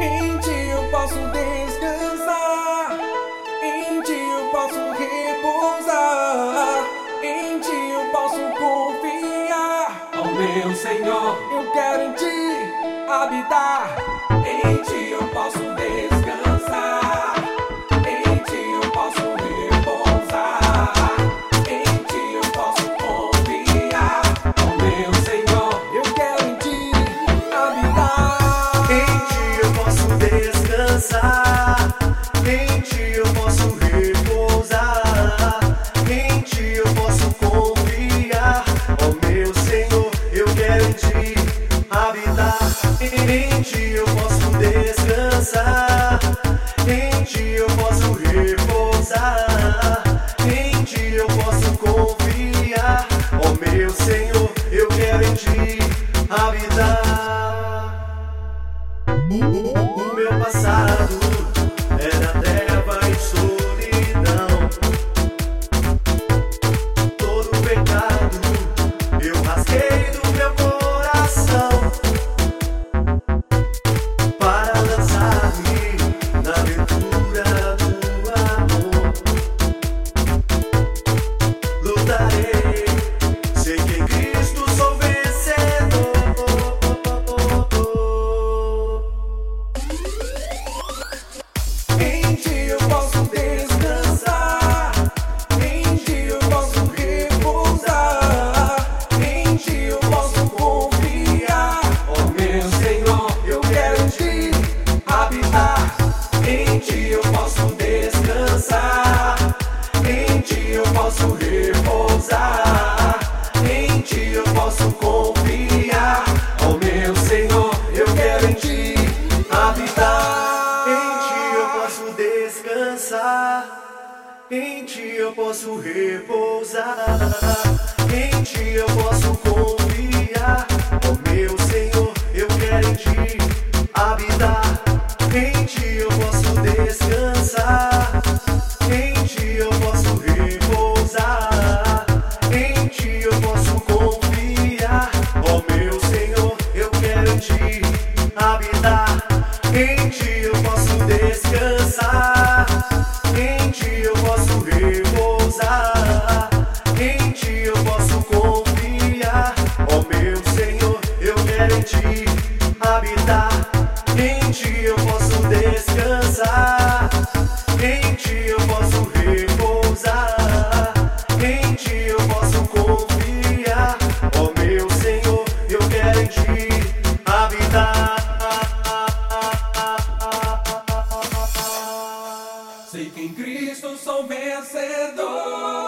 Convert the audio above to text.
Em ti eu posso descansar, em ti eu posso repousar, em ti eu posso confiar. Ó meu Senhor, Eu quero em ti habitar, em ti eu posso descansar, em ti eu posso repousar, em ti eu posso confiar. ó meu Senhor, Eu quero em ti habitar. Em ti eu posso descansar, em ti eu posso repousar, em ti eu posso confiar. Ó meu Senhor, eu quero em ti habitar. Em ti eu posso descansar, em ti eu posso repousar, em ti eu posso confiar. Ó meu Senhor, eu quero em ti habitar. O meu passado era treva e solidão. Todo pecado eu rasguei do meu coração, para lançar-me na aventura do amor. Lutarei, sei que em Cristo sou vencedor. Em ti eu posso descansar, em ti eu posso repousar, em ti eu posso confiar. ó meu Senhor, Eu quero em ti habitar, em ti eu posso descansar, em ti eu posso repousar, em ti eu posso confiar. ó meu Senhor, Eu quero em ti habitar. Em ti eu posso descansar, em ti eu posso repousar, em ti eu posso confiar. Ó meu Senhor, eu quero em ti habitar. Em ti eu posso descansar, em ti eu posso repousar, em ti eu posso confiar. Ó meu Senhor, eu quero em ti habitar. Em ti eu posso descansar, em ti eu posso repousar, em ti eu posso confiar. Ó meu Senhor, eu quero em ti habitar. Em ti eu posso descansar, em ti eu posso repousar, em ti eu posso confiar. Ó meu Senhor, eu quero em ti habitar. Sei que em Cristo sou vencedor.